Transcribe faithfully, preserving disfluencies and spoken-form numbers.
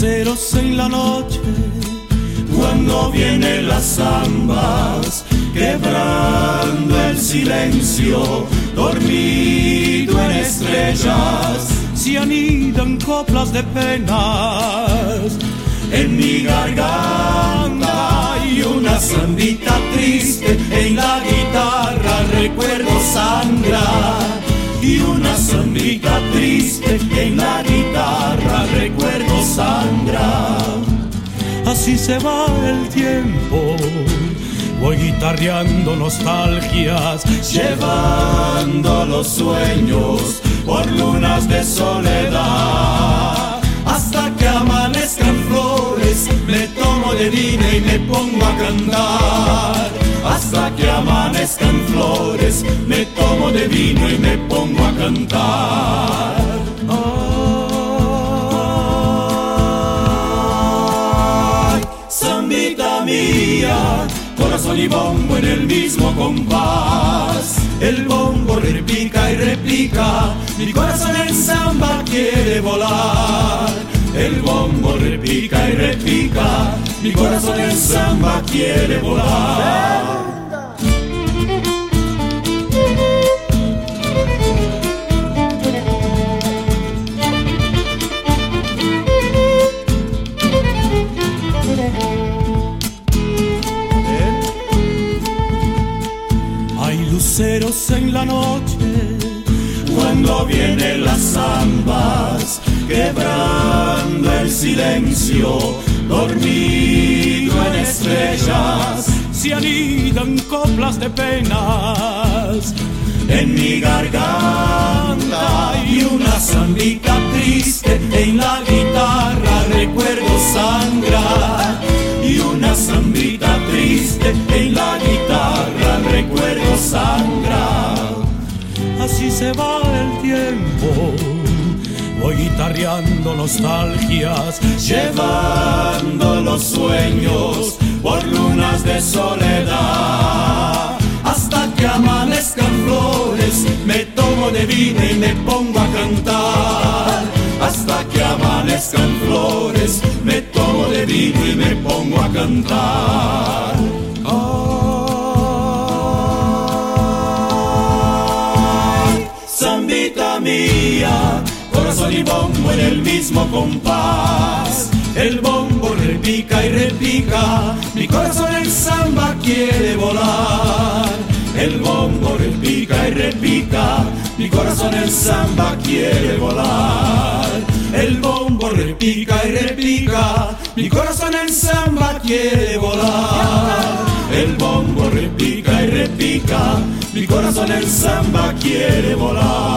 luceros en la noche, cuando vienen las zambas, quebrando el silencio, dormido en estrellas, se anidan coplas de penas en mi garganta, y una zambita triste en la guitarra, recuerdo sangra. Y una zambita triste en la guitarra, recuerdo sangra. Así se va el tiempo, voy guitarreando nostalgias, llevando los sueños por lunas de soledad. Hasta que amanezcan flores, me tomo de vino y me pongo a cantar. Hasta que amanezcan flores, me tomo de vino y me pongo a cantar. Ay, zambita mía, corazón y bombo en el mismo compás. El bombo repica y repica, mi corazón en samba quiere volar. El bombo repica y repica, mi corazón en samba quiere volar. Hay luceros en la noche, cuando vienen las zambas, quebrando el silencio, dormido en estrellas, se anidan coplas de penas en mi garganta, y una zambita triste en la guitarra, recuerdo sangra. Y una zambita triste en la guitarra, recuerdo sangra. Así se va el tiempo, voy guitarreando nostalgias, llevando los sueños por lunas de soledad. Hasta que amanezcan flores, me tomo de vino y me pongo a cantar. Hasta que amanezcan flores, me tomo de vino y me pongo a cantar. Ay, zambita mía, corazón y bombo en el mismo compás. El bombo repica y repica, mi corazón en samba quiere volar. El bombo repica y repica, mi corazón en samba quiere volar. El bombo repica y repica, mi corazón en samba quiere volar. El bombo repica y repica, mi corazón en samba quiere volar.